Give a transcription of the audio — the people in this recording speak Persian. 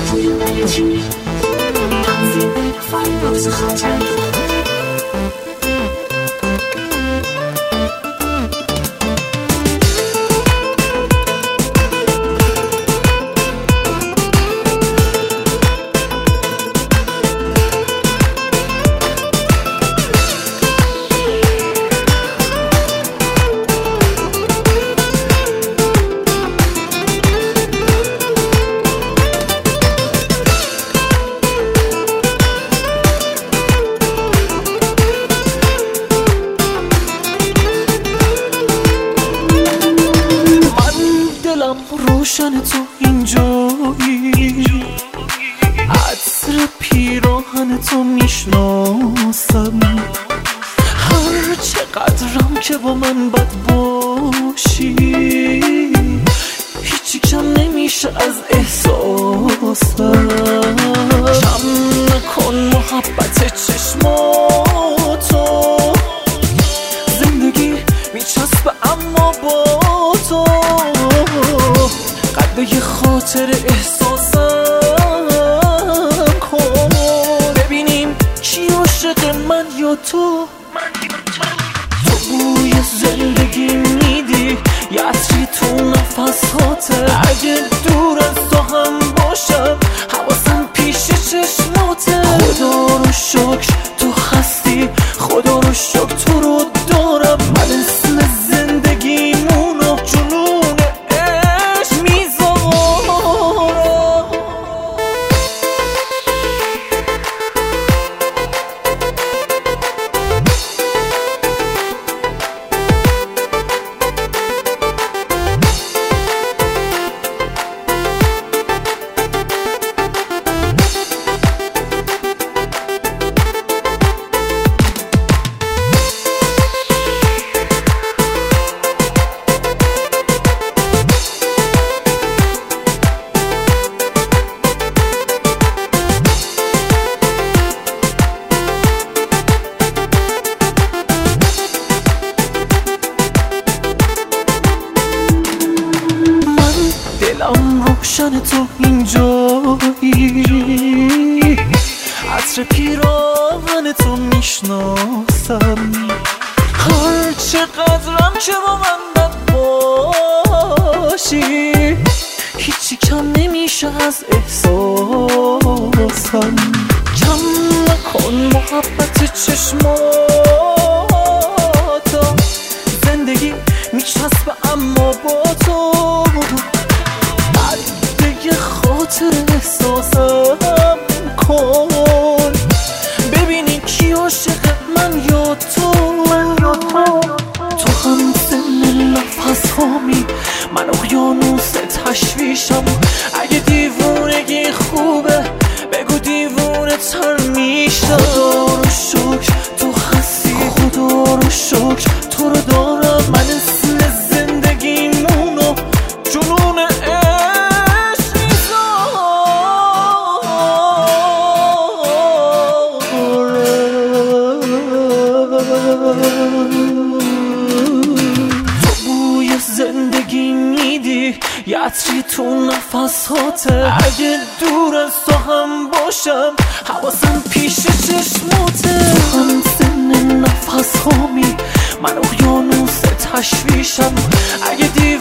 روشن تو اینجایی، عطر پیراهن تو میشناسم. هر چقدرم که با من بد باشی، هیچی کم نمیشه از احساسم. کم نکن محبت چشماتو، زندگی میچسبه اما با تو. یه خاطر احساسم کن، ببینیم کی عاشق من یا تو. تو بوی زندگی میدی، یه عطری تو نفس هاته. اگه دور از تو هم باشم، حواسم پیش چشماته. خدا رو شکر تو هستی، خدا رو شکر تو رو دارم. من اسم زندگیمونو جنون روشن تو اینجایی، عطر پیراهن تو میشناسم. هر چقدرم که با من بد باشی، هیچی کم نمیشه از احساسم. کم نکن محبت چشماتو، زندگی میچسبه اما با تو. خاطر احساسم کن، ببینی کی عاشق من یا تو. تو هم سن نفس هامی، من اقیانوس تشویشم. اگه دیوونگی خوبه بگو دیوونه تر میشم. خدا رو شکر تو هستی، خدا رو شکر تو رو دارم. من اسم زندگیمونو جنون تو بوی زندگی میدی، یه عطری تو نفس هاته. اگه دور از تو هم باشم، حواسم پیش چشماته. تو هم سن نفس هامی، من اقیانوس تشویشم. اگه